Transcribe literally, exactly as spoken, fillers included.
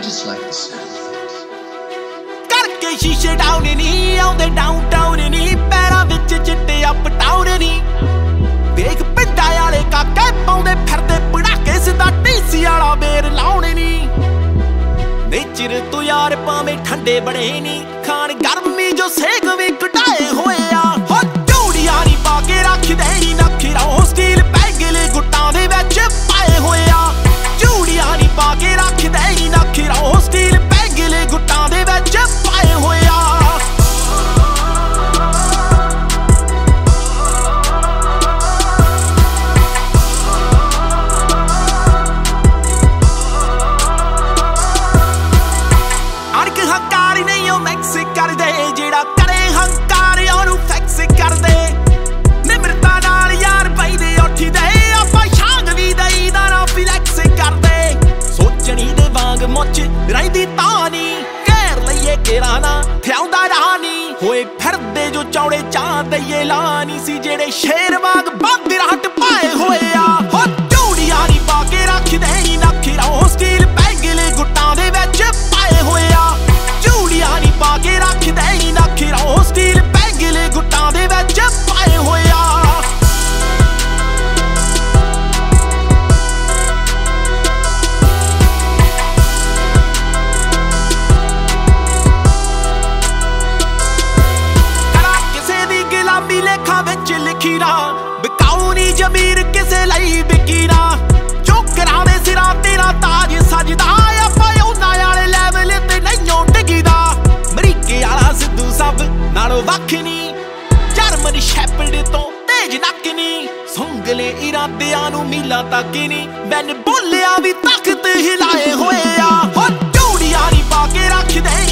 just like the sound. करके शीशे down नहीं आउंदे डाउनटाउन नहीं पैरां विच चिट्टे अप टाउन नहीं देख पिंडां वाले काके पाउंदे फिरदे पड़ाके सिद्धा टीसी वाला बेर लाउणे नहीं नेचर तू यार भावें ठंडे बड़े नहीं खान गर्मी जो सेक भी घटाए होए आ हो चूड़ियां नहीं पा के रख देनी नखरा स्टील पैगले गुट्टां दे विच पाए होए आ चूड़ियां नहीं पा के रख देनी नखरा स्टील पैगले गुट्टां दे विच पाए होए आ करदे जेड़ा करे हंकार ओनू फैक्स करदे निमरता नाल यार पैदे उठी दे आपां शाग वी दई दा ना फ्लैक्स करदे सोचणी दे वांग मुच रहिंदी तानी घेर लईए केरा ना थ्याउंदा रानी होए फिरदे जो चौड़े चां दईए लानी सी जेड़े शेर वांग बंद राहट पाए होए आ हो चूड़ियां नी पा के रख देनी नखरा स्टील पैगले गुट्टां दे विच पाए होए आ चूड़ियां नी पा के रख देनी नखरा स्टील पैगले गुट्टां दे विच पाए होए आ करा किसे दी गुलामी लेखा विच लिखी ना बिकाऊ नी जमीर किसे लई बिकी ना चोकरां दे सिरां तेरा ताज सजदा आपां उन्हां वाले लैवल ते नहीं डिगदा मरीके वाला सिद्धू सब नालों वख नी जर्मन शैपर्ड तो तेज नक नी सुंगले इरादियां नूं मीलां तक नी मैन बोलिया भी तख्त हिलाए होए आ हो चूड़ियां नी पा के रख दे